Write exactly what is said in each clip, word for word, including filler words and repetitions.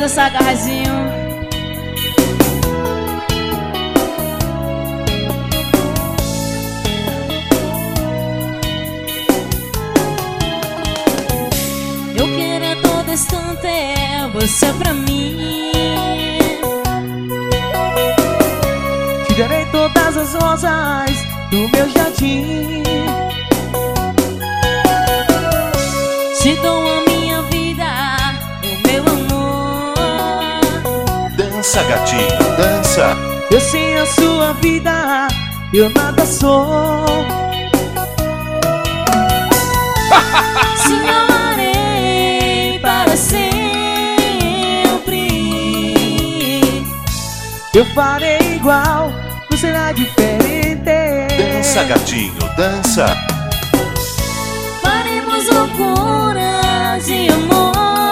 dançar agarradinho. Eu quero a todo instante você pra mim. Te darei todas as rosas do meu jardim. Te dou a minha vida, o meu amor. Dança, gatinho, dança. Eu sem a sua vida, eu nada sou. Te amarei para sempre. Eu farei igual, não será diferente. Dança, gatinho, dança. Faremos loucuras de amor.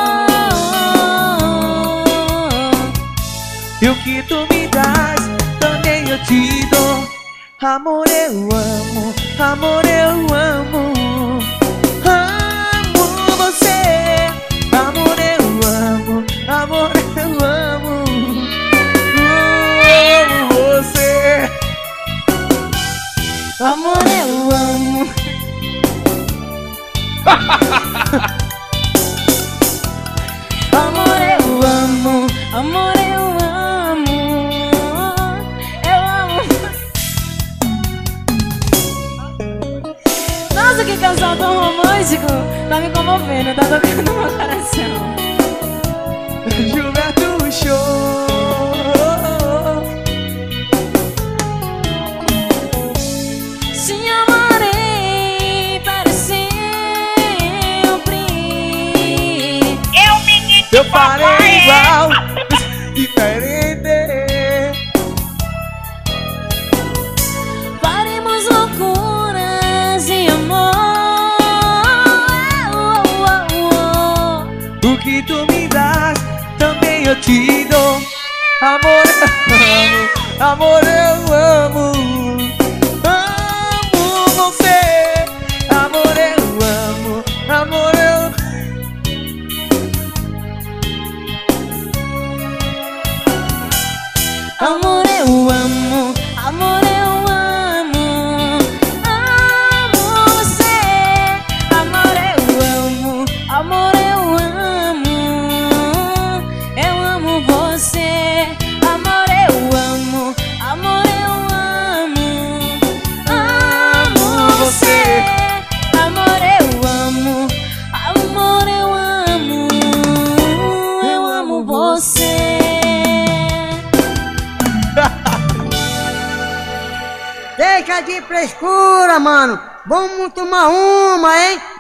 E o que tu me das, também eu te dou. Amor, eu amo, amor, eu amo. Amo você. Amor, eu amo, amor, eu amo. Amo você. Amor, eu amo. Amor, eu amo. Amor, eu amo. Eu amo. Nossa, que casal tão romântico. Tá me comovendo, tá tocando no meu coração. Gilberto Show. Te amarei para sempre. Eu, menino, Eu farei papai. igual, diferente. Faremos loucuras de amor. O que tu me das, também eu te dou. Amor, eu amo, amor, eu amo. Amo você. Amor, eu amo, amor, eu. Amor, eu amo. Amor, eu amo. Amo você. Amor, eu amo. Amor, eu amo. Eu amo você. Amor, eu amo. Amor, eu amo. Amo você. Amor, eu amo. Amor, eu amo. Eu amo você. Deixa de frescura, mano. Vamos tomar uma, hein?